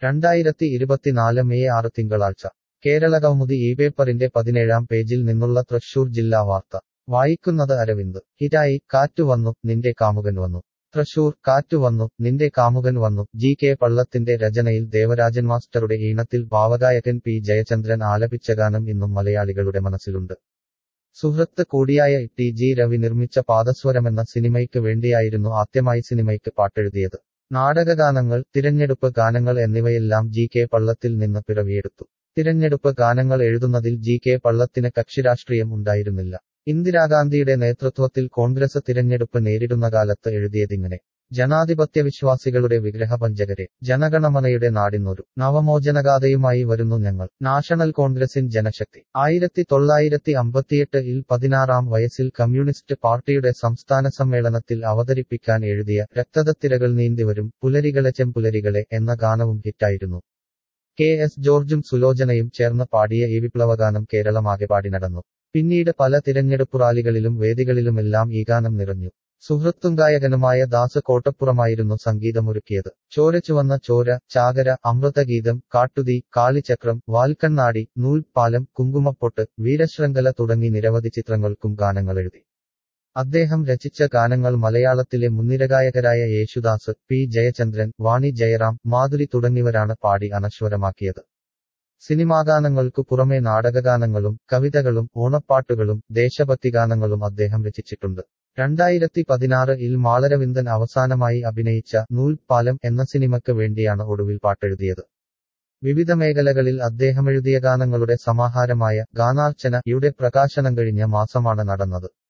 2024 May 6 തിങ്കളാഴ്ച കേരളകൗമുദി പേപ്പറിന്റെ 17-ാം പേജിൽ നിന്നുള്ള തൃശൂർ ജില്ലാ വാർത്ത വായിക്കുന്നത് അരവിന്ദ്. ഹിറ്റായി കാറ്റു വന്നു നിന്റെ കാമുകൻ വന്നു. തൃശൂർ കാറ്റു വന്നു നിന്റെ കാമുകൻ വന്നു ജി.കെ. പള്ളത്തിന്റെ രചനയിൽ ദേവരാജൻ മാസ്റ്ററുടെ ഈണത്തിൽ ഭാവഗായകൻ പി. ജയചന്ദ്രൻ ആലപിച്ച ഗാനം ഇന്നും മലയാളികളുടെ മനസ്സിലുണ്ട്. സുഹൃത്ത് കൂടിയായ ടി.ജി. രവി നിർമ്മിച്ച പാദസ്വരമെന്ന സിനിമയ്ക്ക് വേണ്ടിയായിരുന്നു ആദ്യമായി സിനിമയ്ക്ക് പാട്ടെഴുതിയത്. നാടകഗാനങ്ങൾ, തിരഞ്ഞെടുപ്പ് ഗാനങ്ങൾ എന്നിവയെല്ലാം ജി.കെ. പള്ളത്തിൽ നിന്ന് പിറവിയെടുത്തു. തിരഞ്ഞെടുപ്പ് ഗാനങ്ങൾ എഴുതുന്നതിൽ ജി.കെ. പള്ളത്തിന് കക്ഷിരാഷ്ട്രീയം ഉണ്ടായിരുന്നില്ല. ഇന്ദിരാഗാന്ധിയുടെ നേതൃത്വത്തിൽ കോൺഗ്രസ് തിരഞ്ഞെടുപ്പ് നേരിടുന്ന കാലത്ത് എഴുതിയതിങ്ങനെ: ജനാധിപത്യവിശ്വാസികളുടെ വിഗ്രഹപഞ്ചകരെ, ജനഗണമനയുടെ നാടിനൊരു നവമോചനഗാഥയുമായി വരുന്നു ഞങ്ങൾ. നാഷണൽ കോൺഗ്രസിൻ ജനശക്തി. 1958-ൽ 16-ാം വയസ്സിൽ കമ്മ്യൂണിസ്റ്റ് പാർട്ടിയുടെ സംസ്ഥാന സമ്മേളനത്തിൽ അവതരിപ്പിക്കാൻ എഴുതിയ രക്തത്തിരകൾ നീന്തിവരും പുലരികളെ ചെമ്പുലരികളെ എന്ന ഗാനവും ഹിറ്റായിരുന്നു. കെ. എസ്. ജോർജും സുലോചനയും ചേർന്ന് പാടിയ ഈ വിപ്ലവഗാനം കേരളമാകെ പാടി നടന്നു. പിന്നീട് പല തിരഞ്ഞെടുപ്പു റാലികളിലും വേദികളിലുമെല്ലാം ഈ ഗാനം നിറഞ്ഞു. സുഹൃത്തും ഗായകനുമായ ദാസ് കോട്ടപ്പുറമായിരുന്നു സംഗീതമൊരുക്കിയത്. ചോര ചുവന്ന ചോര, ചാകര, അമൃതഗീതം, കാട്ടുതീ, കാളിചക്രം, വാൽക്കണ്ണാടി, നൂൽപ്പാലം, കുങ്കുമപ്പൊട്ട്, വീരശൃംഖല തുടങ്ങി നിരവധി ചിത്രങ്ങൾക്കും ഗാനങ്ങളെഴുതി. അദ്ദേഹം രചിച്ച ഗാനങ്ങൾ മലയാളത്തിലെ മുൻനിരഗായകരായ യേശുദാസ്, പി. ജയചന്ദ്രൻ, വാണി ജയറാം, മാധുരി തുടങ്ങിയവരാണ് പാടി അനശ്വരമാക്കിയത്. സിനിമാഗാനങ്ങൾക്കു പുറമെ നാടകഗാനങ്ങളും കവിതകളും ഓണപ്പാട്ടുകളും ദേശഭക്തിഗാനങ്ങളും അദ്ദേഹം രചിച്ചിട്ടുണ്ട്. 2016-ൽ മാളരവിന്ദൻ അവസാനമായി അഭിനയിച്ച നൂൽപ്പാലം എന്ന സിനിമയ്ക്ക് വേണ്ടിയാണ് ഒടുവിൽ പാട്ടെഴുതിയത്. വിവിധ മേഖലകളിൽ അദ്ദേഹമെഴുതിയ ഗാനങ്ങളുടെ സമാഹാരമായ ഗാനാർച്ചന യുടെ പ്രകാശനം കഴിഞ്ഞ മാസമാണ് നടന്നത്.